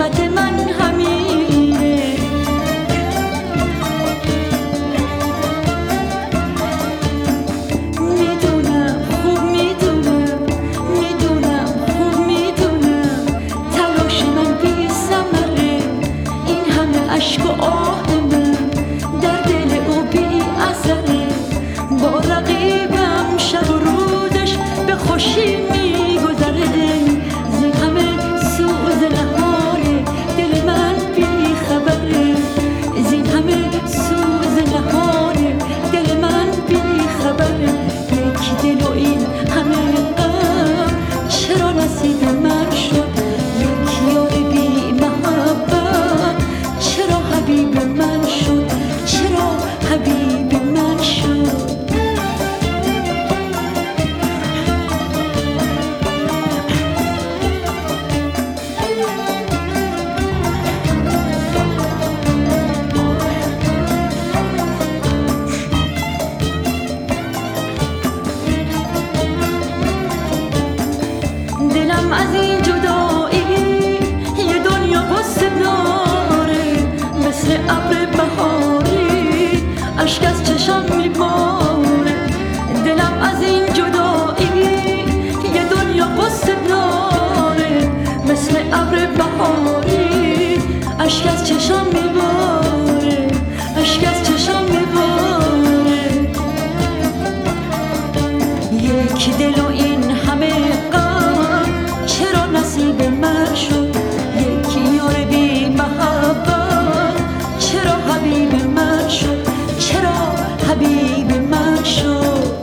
حقیقت من همینه. میدونم خوب میدونم، میدونم خوب میدونم تلاش من بی ثمره، این همه اشک و آه من در دل او بی اثره. با رقیبم شب و روزش به خوشی میگذره، زین همه سوز نهار دل من بی خبره، زین همه سوز نهار دل من بی خبره. یک دل و این همه غم چرا نصیب من شد، یک یار بی محبت چرا حبیب من شد، چرا حبیب من شد. دلم از این جدایی یه دنیا غصه داره، مثل ابر بهاری اشک از چشم میباره. دلم از این جدایی یه دنیا غصه داره، مثل ابر بهاری اشک از چشم میباره، اشک از چشم میباره. یک دل و این همه غم چرا نصیب من شد، یک یار بی محبت چرا حبیب من شد، چرا حبیب من شد.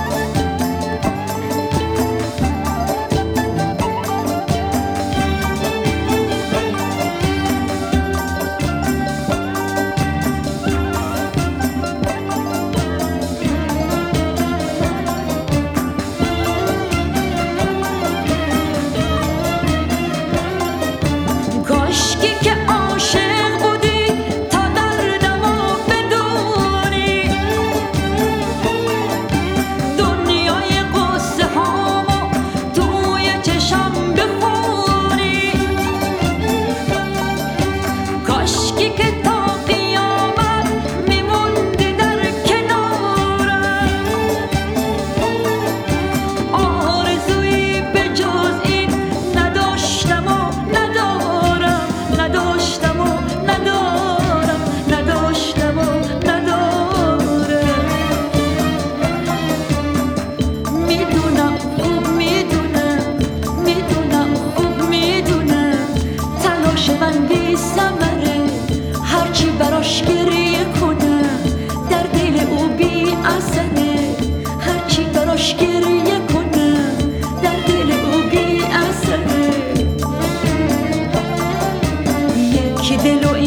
کاشکی که عاشق بودی تا دردمو بدونی، دنیای قصه هامو توی چشم بخونی. کاشکی که تا قیامت میموندی در کنارم، آرزویی به جز این نداشتم و ندارم، نداشتم و ندارم، نداشتم و ندارم. میدونم خوب میدونم، میدونم خوب میدونم تلاش من بی ثمره، هرچی براش گریه کنم در دل او بی اثره، هرچی براش گریه کنم در دل او بی اثره. یک دل و